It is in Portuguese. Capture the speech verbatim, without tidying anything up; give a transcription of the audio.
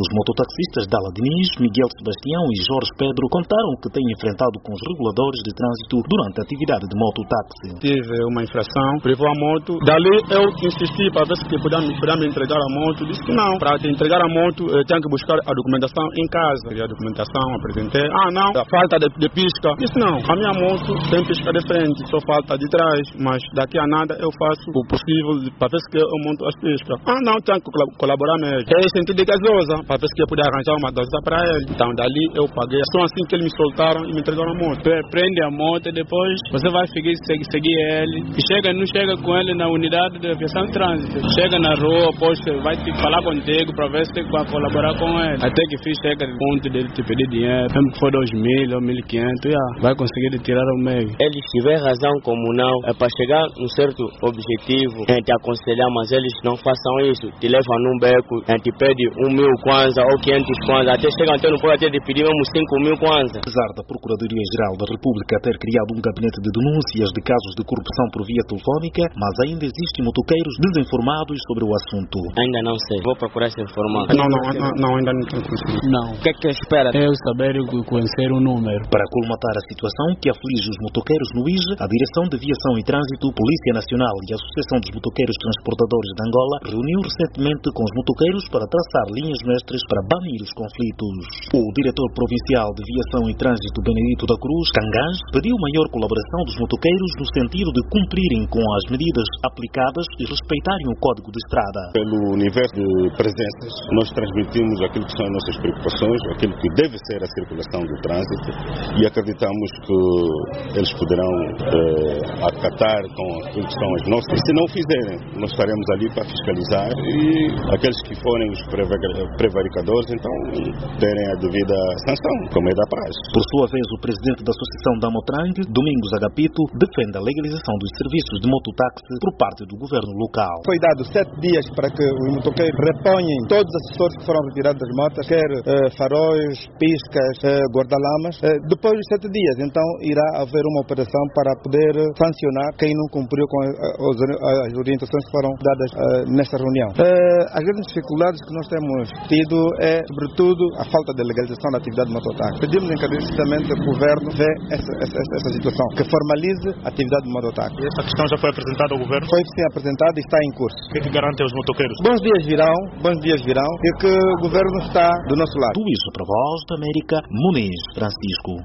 Os mototaxistas Dala Diniz, Miguel Sebastião e Jorge Pedro contaram que têm enfrentado com os reguladores de trânsito durante a atividade de mototáxi. Tive uma infração, privou a moto. Dali eu insisti para ver se podia, podia me entregar a moto. Disse que não. Para te entregar a moto, eu tenho que buscar a documentação em casa. E a documentação apresentei. Ah, não, a falta de, de pisca. Disse não, a minha moto tem pisca de frente, só falta de trás. Mas daqui a nada eu faço o possível para ver se eu monto as piscas. Ah, não, tenho que colaborar mesmo. É sentido gasosa, para ver se eu puder arranjar uma dose para ele. Então dali eu paguei. Só assim que eles me soltaram e me entregaram a moto. Prende a moto e depois você vai seguir, seguir, seguir ele. E chega, não chega com ele na unidade de aviação de trânsito. Chega na rua, poxa, vai te falar contigo para ver se tem que colaborar com ele. Até que fiz, chega no ponto dele te pedir dinheiro. Mesmo que for dois mil ou mil e quinhentos, yeah, vai conseguir tirar o meio. Ele tiver razão como não, é para chegar a um certo objetivo, a gente aconselhar, mas eles não façam isso. Te levam num beco, a gente pede um mil kwanza ou quinhentos kwanza, até chega até não pode até de pedir mesmo cinco mil kwanza. Apesar da Procuradoria-Geral da República ter criado um gabinete de denúncias de casos de corrupção por via telefónica, mas ainda existem motoqueiros desinformados sobre o assunto. Ainda não sei, vou procurar se informar. Não, não, não, não ainda não tenho conseguido. Não. O que é que espera? Eu saber e conhecer o número. Para colmatar a situação que aflige os motoqueiros no I J E, a Direção de Viação e Trânsito, Polícia Nacional e a Associação dos Motoqueiros Transportadores de Angola reuniu recentemente com os motoqueiros para traçar linhas mestras para banir os conflitos. O diretor provincial de Viação e Trânsito, Benedito da Cruz, Cangás, pediu maior colaboração dos motoqueiros no sentido de cumprirem com as medidas aplicadas e respeitarem o Código de Estrada. Pelo universo de presenças, nós transmitimos aquilo que são as nossas preocupações, aquilo que deve ser a circulação do trânsito e acreditamos que eles poderão eh, acatar com aquilo que são as nossas. Se não fizerem, nós estaremos ali para fiscalizar e aqueles que forem os prevaricadores, então, terem a devida sanção, como é da praxe. Por sua vez, o presidente da Associação da Motrang, Domingos Agapito, defende a legalização dos serviços de mototáxi por parte do governo local. Foi dado sete dias para que os motoqueiros reponham todos os acessórios que foram retirados das motas, quer uh, faróis, piscas, uh, guarda-lamas. Uh, depois dos sete dias, então, irá haver uma operação para poder sancionar quem não cumpriu com a, as orientações que foram dadas uh, nesta reunião. Uh, as grandes dificuldades que nós temos tido é, sobretudo, a falta de legalização da atividade de mototáxi. Pedimos encarecidamente que o governo vê essa, essa, essa situação, que formalize a atividade de mototáxi. E essa questão já foi apresentada ao governo? Foi sim apresentada e está em curso. O que é que garante aos motoqueiros? Bons dias virão, bons dias virão e que o governo está do nosso lado. Do I J E para a Voz da América, Muniz Francisco.